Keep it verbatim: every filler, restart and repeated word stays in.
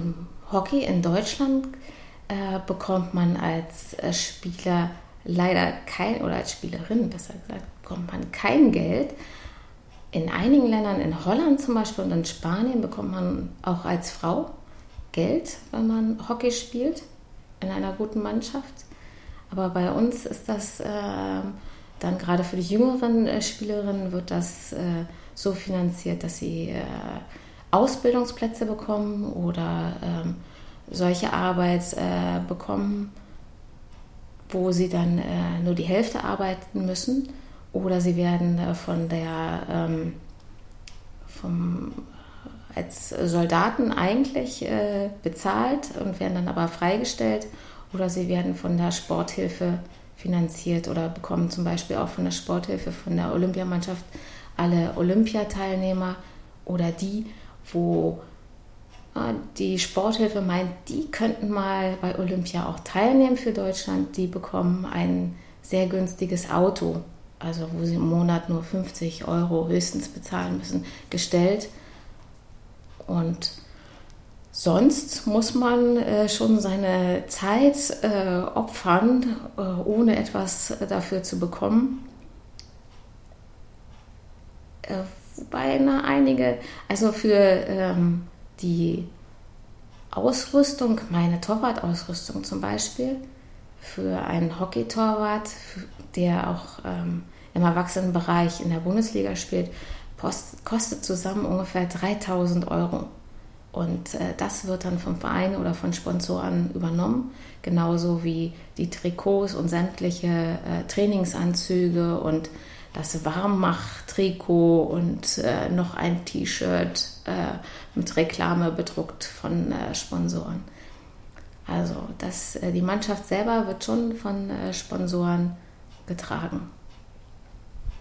beim Hockey in Deutschland äh, bekommt man als äh, Spieler leider kein, oder als Spielerin besser gesagt, bekommt man kein Geld. In einigen Ländern, in Holland zum Beispiel und in Spanien, bekommt man auch als Frau Geld, wenn man Hockey spielt in einer guten Mannschaft. Aber bei uns ist das äh, dann gerade für die jüngeren äh, Spielerinnen wird das äh, so finanziert, dass sie äh, Ausbildungsplätze bekommen oder ähm, solche Arbeit äh, bekommen, wo sie dann äh, nur die Hälfte arbeiten müssen, oder sie werden äh, von der ähm, vom, als Soldaten eigentlich äh, bezahlt und werden dann aber freigestellt, oder sie werden von der Sporthilfe finanziert oder bekommen zum Beispiel auch von der Sporthilfe von der Olympiamannschaft alle Olympiateilnehmer oder die, wo die Sporthilfe meint, die könnten mal bei Olympia auch teilnehmen für Deutschland, die bekommen ein sehr günstiges Auto, also wo sie im Monat nur fünfzig Euro höchstens bezahlen müssen, gestellt. Und sonst muss man äh, schon seine Zeit äh, opfern, äh, ohne etwas dafür zu bekommen. Äh, wobei na, einige, also für ähm, die Ausrüstung, meine Torwart-Ausrüstung zum Beispiel, für einen Hockey-Torwart, der auch ähm, im Erwachsenenbereich in der Bundesliga spielt, post, kostet zusammen ungefähr dreitausend Euro. Und äh, das wird dann vom Verein oder von Sponsoren übernommen, genauso wie die Trikots und sämtliche äh, Trainingsanzüge und das Warmmach-Trikot und äh, noch ein T-Shirt äh, mit Reklame bedruckt von äh, Sponsoren. Also das, äh, die Mannschaft selber wird schon von äh, Sponsoren getragen.